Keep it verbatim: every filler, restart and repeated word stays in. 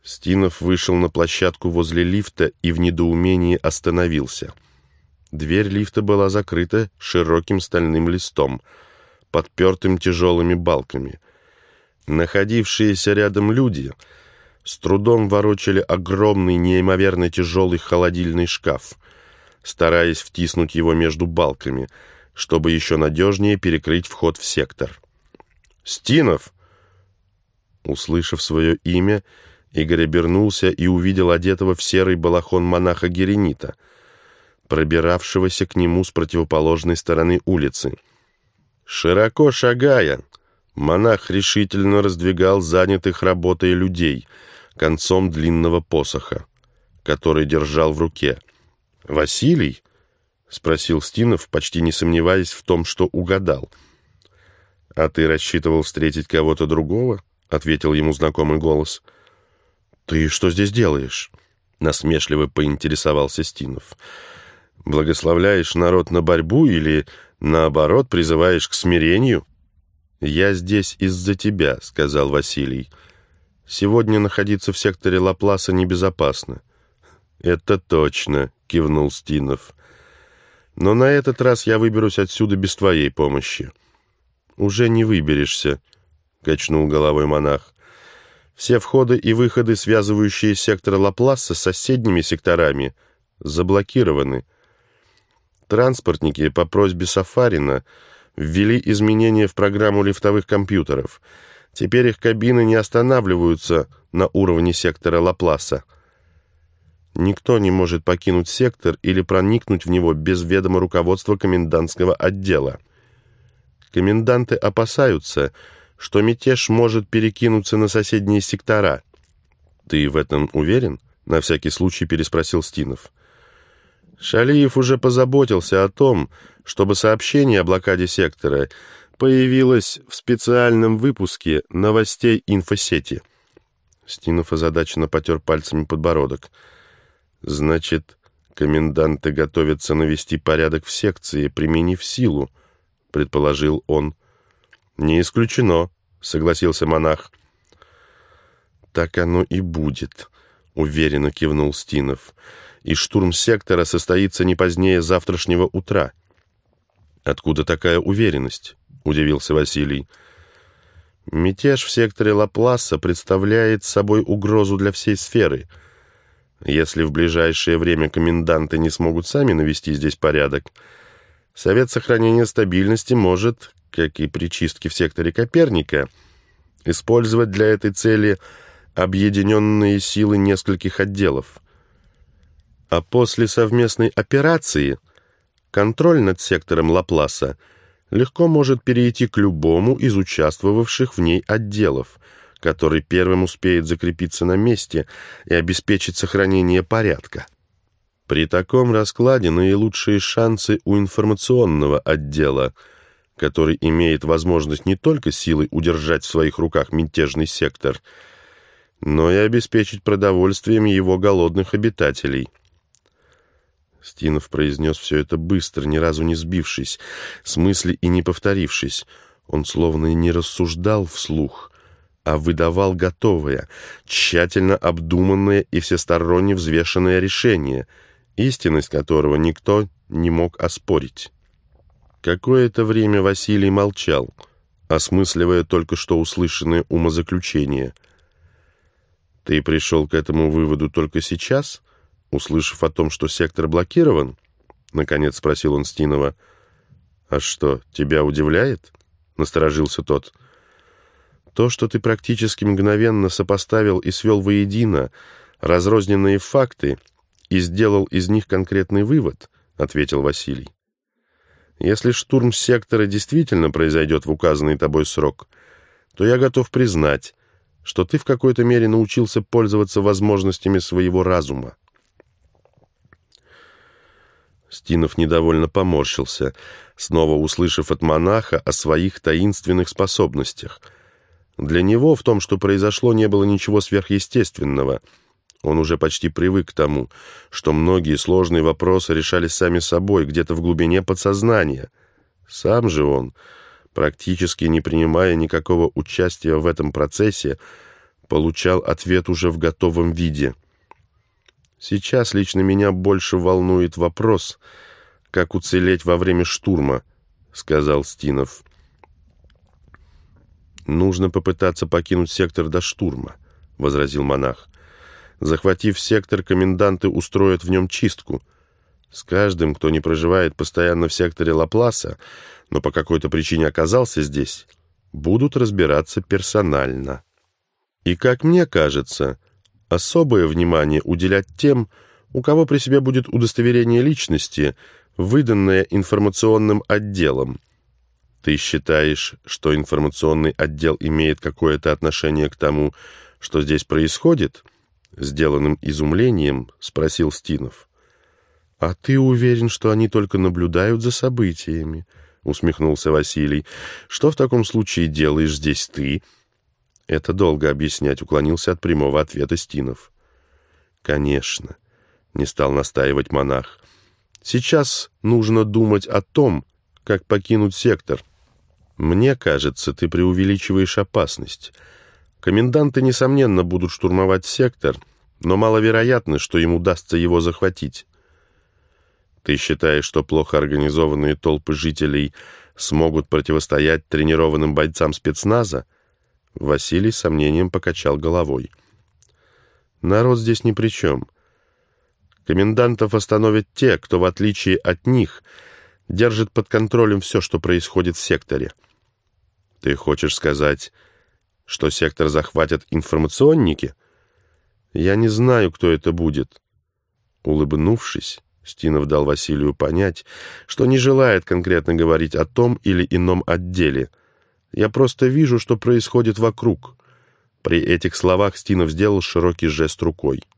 Стинов вышел на площадку возле лифта и в недоумении остановился. Дверь лифта была закрыта широким стальным листом, подпертым тяжелыми балками. Находившиеся рядом люди с трудом ворочали огромный, неимоверно тяжелый холодильный шкаф, стараясь втиснуть его между балками, чтобы еще надежнее перекрыть вход в сектор. «Стинов!» Услышав свое имя, Игорь обернулся и увидел одетого в серый балахон монаха Геренита, пробиравшегося к нему с противоположной стороны улицы. Широко шагая, монах решительно раздвигал занятых работой людей концом длинного посоха, который держал в руке. «Василий?» — спросил Стинов, почти не сомневаясь в том, что угадал. «А ты рассчитывал встретить кого-то другого?» — ответил ему знакомый голос. «Ты что здесь делаешь?» — насмешливо поинтересовался Стинов. «Благословляешь народ на борьбу или, наоборот, призываешь к смирению?» «Я здесь из-за тебя», — сказал Василий. «Сегодня находиться в секторе Лапласа небезопасно». «Это точно», — кивнул Стинов. «Но на этот раз я выберусь отсюда без твоей помощи». «Уже не выберешься», — качнул головой монах. «Все входы и выходы, связывающие сектор Лапласа с соседними секторами, заблокированы. Транспортники по просьбе Сафарина ввели изменения в программу лифтовых компьютеров. Теперь их кабины не останавливаются на уровне сектора Лапласа. Никто не может покинуть сектор или проникнуть в него без ведома руководства комендантского отдела. Коменданты опасаются, что мятеж может перекинуться на соседние сектора». «Ты в этом уверен?» — на всякий случай переспросил Стинов. «Шалиев уже позаботился о том, чтобы сообщение о блокаде сектора появилось в специальном выпуске новостей инфосети». Стинов озадаченно потер пальцами подбородок. «Значит, коменданты готовятся навести порядок в секции, применив силу», — предположил он. «Не исключено», — согласился монах. «Так оно и будет», — уверенно кивнул Стинов. «И штурм сектора состоится не позднее завтрашнего утра». «Откуда такая уверенность?» — удивился Василий. «Мятеж в секторе Лапласа представляет собой угрозу для всей сферы. Если в ближайшее время коменданты не смогут сами навести здесь порядок, Совет сохранения стабильности может, как и при чистке в секторе Коперника, использовать для этой цели объединенные силы нескольких отделов. А после совместной операции контроль над сектором Лапласа легко может перейти к любому из участвовавших в ней отделов, который первым успеет закрепиться на месте и обеспечить сохранение порядка. При таком раскладе наилучшие шансы у информационного отдела, который имеет возможность не только силой удержать в своих руках мятежный сектор, но и обеспечить продовольствием его голодных обитателей. Стинов произнес все это быстро, ни разу не сбившись, с мысли и не повторившись. Он словно не рассуждал вслух, а выдавал готовое, тщательно обдуманное и всесторонне взвешенное решение, истинность которого никто не мог оспорить. Какое-то время Василий молчал, осмысливая только что услышанное умозаключение. «Ты пришел к этому выводу только сейчас, услышав о том, что сектор блокирован?» — наконец спросил он Стинова. «А что, тебя удивляет?» — насторожился тот. «То, что ты практически мгновенно сопоставил и свел воедино разрозненные факты и сделал из них конкретный вывод», — ответил Василий. «Если штурм сектора действительно произойдет в указанный тобой срок, то я готов признать, что ты в какой-то мере научился пользоваться возможностями своего разума». Стинов недовольно поморщился, снова услышав от монаха о своих таинственных способностях. Для него в том, что произошло, не было ничего сверхъестественного. Он уже почти привык к тому, что многие сложные вопросы решались сами собой, где-то в глубине подсознания. Сам же он, практически не принимая никакого участия в этом процессе, получал ответ уже в готовом виде. Сейчас лично меня больше волнует вопрос, как уцелеть во время штурма, сказал Стинов. Нужно попытаться покинуть сектор до штурма, возразил монах. Захватив сектор, коменданты устроят в нем чистку. С каждым, кто не проживает постоянно в секторе Лапласа, но по какой-то причине оказался здесь, будут разбираться персонально. И, как мне кажется, особое внимание уделять тем, у кого при себе будет удостоверение личности, выданное информационным отделом. Ты считаешь, что информационный отдел имеет какое-то отношение к тому, что здесь происходит? Сделанным изумлением спросил Стинов. А ты уверен, что они только наблюдают за событиями? Усмехнулся Василий. Что в таком случае делаешь здесь ты? Это долго объяснять, уклонился от прямого ответа Стинов. Конечно, не стал настаивать монах. Сейчас нужно думать о том, как покинуть сектор. Мне кажется, ты преувеличиваешь опасность. Коменданты, несомненно, будут штурмовать сектор, но маловероятно, что им удастся его захватить. Ты считаешь, что плохо организованные толпы жителей смогут противостоять тренированным бойцам спецназа? Василий с сомнением покачал головой. Народ здесь ни при чем. Комендантов остановят те, кто, в отличие от них, держит под контролем все, что происходит в секторе. Ты хочешь сказать, что сектор захватят информационники? Я не знаю, кто это будет. Улыбнувшись, Стинов дал Василию понять, что не желает конкретно говорить о том или ином отделе. Я просто вижу, что происходит вокруг. При этих словах Стинов сделал широкий жест рукой.